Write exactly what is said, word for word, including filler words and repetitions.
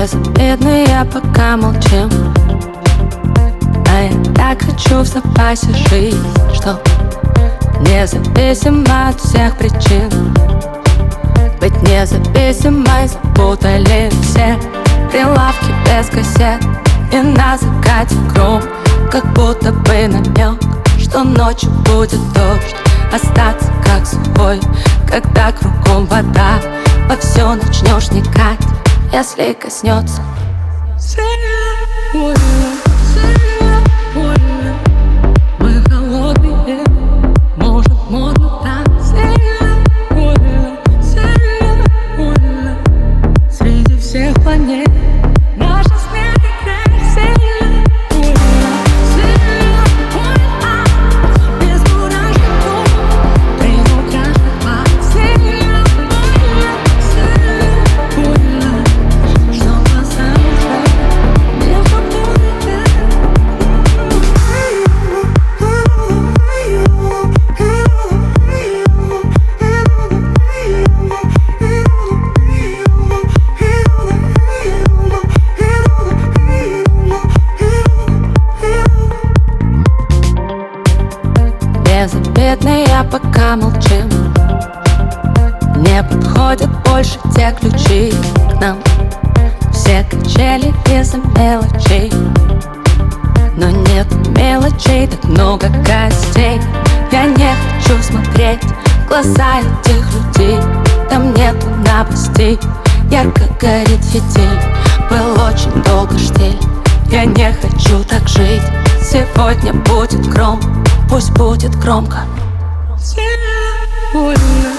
Незаметные пока молчим, а я так хочу в запасе жизнь, что независимо от всех причин быть независимой. Запутали все прилавки без кассет, и на закате гром, как будто бы намек, что ночью будет дождь. Остаться как собой, когда кругом вода, во все начнешь вникать, если коснется. Мы холодные, может модно так. Среди всех планет наша смерть играет. Без мурашек прямо каждый пас. Что глаза уже не побудет. Безобидные пока молчим, не подходят больше те ключи к нам. Все качели из-за мелочей, но нет мелочей, так много гостей. Я не хочу смотреть в глаза этих людей, там нету новостей. Ярко горит фитиль, был очень долго штиль. Я не хочу так жить, сегодня будет гром, пусть будет громко. Сегодня